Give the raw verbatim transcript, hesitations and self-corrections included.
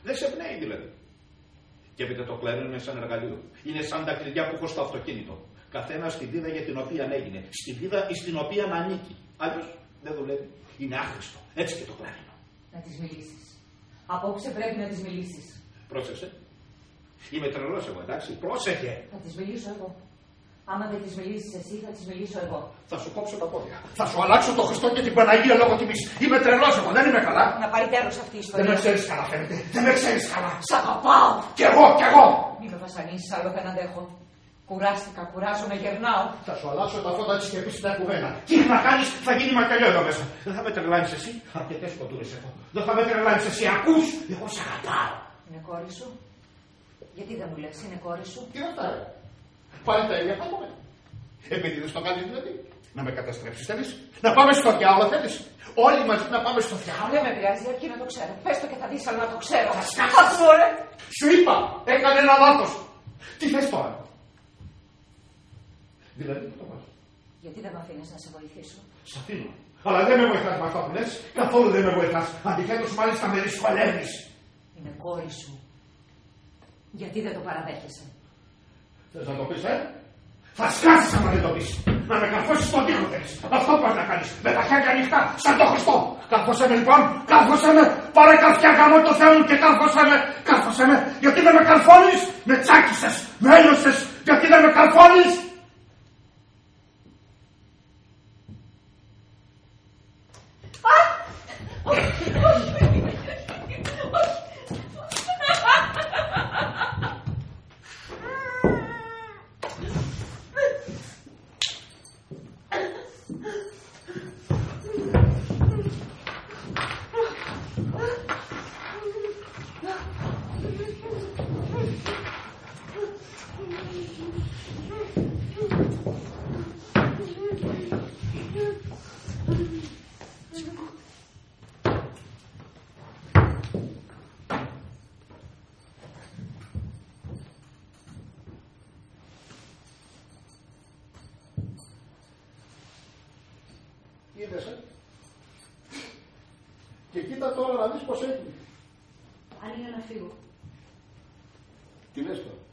Δεν σε πνέει δηλαδή. Και επειδή το κλαρίνο είναι σαν εργαλείο. Είναι σαν τα κλειδιά που έχω στο αυτοκίνητο. Καθένα στη βίδα για την οποία έγινε. Στη βίδα στην οποία ανήκει. Αλλιώς δεν δουλεύει. Είναι άχρηστο. Έτσι και το κλαρίνο. Να τις μιλήσεις. Απόψε πρέπει να τις μιλήσεις. Πρόσεξε. Είμαι τρελός εγώ, εντάξει. Πρόσεχε. Θα τις μιλήσω εγώ. Άμα δεν τις μιλήσεις εσύ, θα τις μιλήσω εγώ. Θα σου κόψω τα πόδια. Θα σου αλλάξω το Χριστό και την Παναγία λόγω τιμής. Είμαι τρελός εγώ, δεν είμαι καλά. Να πάρει τέλος αυτή η ιστορία. Δεν με ξέρεις καλά, φαίνεται. Δεν με ξέρεις καλά. Σ' αγαπάω. Κι εγώ, κι εγώ. Μη με βασανίσεις, άλλο δεν αντέχω. Κουράστηκα, κουράζομαι, γερνάω. Θα σου αλλάξω τα φώτα της και επίσης τα κουβένα. Τι να κάνεις, θα γίνει μακελιό εδώ μέσα. Δεν θα με τρελάνεις εσύ. Αρκετές κοντούρες έχω. Δεν θα με τρελάνεις εσύ. Ακούς, εγώ σ' αγαπάω. Είναι κόρη σου. Γιατί δεν μου λες, είναι κόρη σου. Τι ρωτά, ρε. Πάλι τα ίδια πάμε. Επειδή δεν στο κάνεις δηλαδή. Να με καταστρέψεις θέλεις. Να πάμε στο διάολο θέλεις. Όλοι μαζί να πάμε στο διάολο. Δεν με πειράζει, αρκεί να το ξέρω. Πες το και θα δεις, αλλά να το ξέρω. Θα σκάσεις. Ωραία. Σου είπα, έκανε ένα λάθος. Τι θες τώρα. Δηλαδή πού το πας. Γιατί δεν με αφήνεις να σε βοηθήσω. Σ' αφήνω. Αλλά δεν με βοηθάς με αυτά που λες. Καθόλου δεν με βοηθάς. Αντιθέτως μάλιστα με δυσκολεύεις. Είναι κόρη σου. Γιατί δεν το παραδέχεσαι. Θες να το πεις, ε? Θα σκάσεις άμα δεν το πεις. Να με καρφώσεις στον τοίχο θέλεις. Αυτό πας να κάνεις. Με τα χέρια ανοιχτά, σαν το Χριστό. Καρφώσέ με λοιπόν, καρφώσέ με. Πάρε καρφιά γάμο το Θεό μου και καρφώσέ με. Καρφώσέ με. Γιατί δεν με καρφώνεις. Με τσάκισες, με έλειωσες. Γιατί δεν με καρφώνεις. Είδες, ε? Και κοίτα τώρα να δεις πως έγινε. Αν είναι να φύγω. Τι λες τώρα.